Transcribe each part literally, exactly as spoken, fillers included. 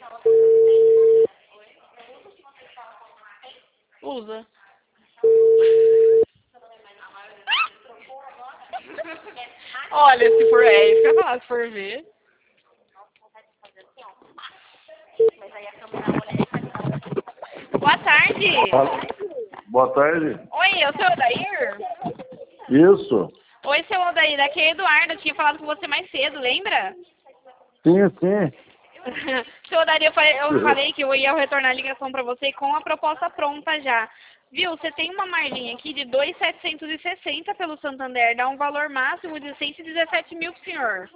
Usa. Olha, se for é isso que eu ia falar, se for ver. Boa tarde. Boa tarde. Oi, eu sou o Odair? Isso. Oi, seu Odair, aqui é Eduardo, eu tinha falado com você mais cedo, lembra? Sim, sim. Seu Odair, eu falei, eu falei que eu ia retornar a ligação pra você com a proposta pronta já. Viu, você tem uma margem aqui de dois mil setecentos e sessenta pelo Santander, dá um valor máximo de cento e dezessete mil pro senhor.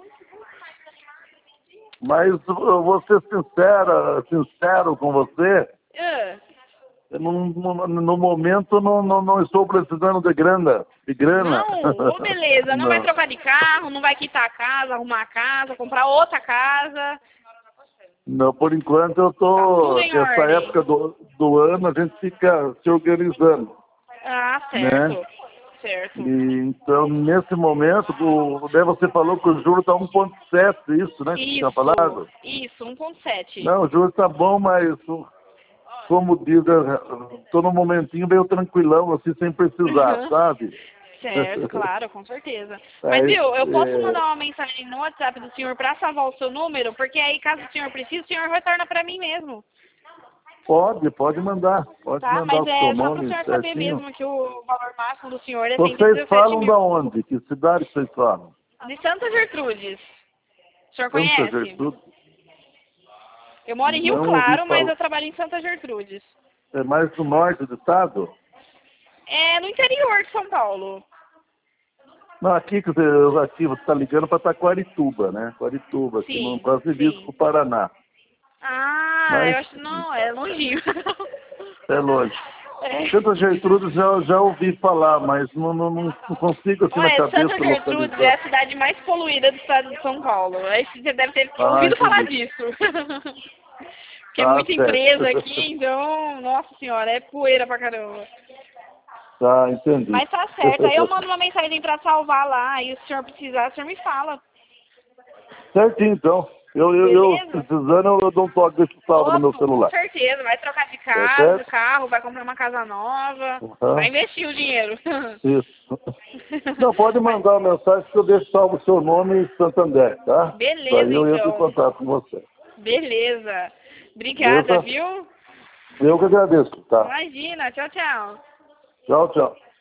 Mas eu vou ser sincera, sincero com você. Uh. No, no, no momento não, não, não estou precisando de grana. De grana. Não, ô, beleza, não, não vai trocar de carro, não vai quitar a casa, arrumar a casa, comprar outra casa. Não, por enquanto eu Tá tô. tudo em Essa ordem. época do, do ano a gente fica se organizando. Ah, certo. Né? Certo. E, então, nesse momento, o, daí você falou que o juro está um ponto sete, isso, né? Que você tinha falado? Isso, um ponto sete. Não, o juro está bom, mas como diz, estou num momentinho meio tranquilão, assim, sem precisar, sabe? Certo, claro, com certeza. É, Mas, viu, eu posso é... mandar uma mensagem no WhatsApp do senhor para salvar o seu número? Porque aí, caso o senhor precise, o senhor retorna para mim mesmo. Pode, pode mandar. Pode Tá, mandar mas o seu é só para o nome senhor saber certinho. mesmo que o valor máximo do senhor é cento e Vocês dezessete falam mil. da onde? Que cidade que vocês falam? De Santa Gertrudes. O senhor Santa conhece? Gertrude? Eu moro em Rio Não ouvi Claro, mas falar. eu trabalho em Santa Gertrudes. É mais no norte do estado? É no interior de São Paulo. Não, aqui, que você- aqui você está ligando para Taquarituba, né? Quarituba, aqui no Sim, quase divisa sim. com o Paraná. Ah, Mas eu acho não, é longinho. é longe. É. Santa Gertrudes já, já ouvi falar, mas não, não, não consigo assim na Olha, Santa cabeça Gertrudes é localizar. a cidade mais poluída do estado de São Paulo. Aí você deve ter Ah, ouvido falar entendi. disso. Porque é Ah, muita empresa certo. aqui, então, nossa senhora, é poeira pra caramba. Tá, entendi. Mas tá certo, aí eu mando uma mensagem pra salvar lá, e se o senhor precisar, o senhor me fala. Certinho, então. Eu, eu, eu Beleza? precisando, eu dou um toque desse salvo no meu Opa, com celular. certeza, vai trocar de Tá casa, certo? carro, vai comprar uma casa nova, vai Uhum. investir o dinheiro. Isso. Não, pode Mas, mandar uma mensagem que eu deixo salvo o seu nome e Santander, tá? beleza, Daí eu entro em então. contato com você. Beleza. Obrigada, Beleza? viu? Eu que agradeço, tá? Imagina, tchau, tchau. Tchau, tchau.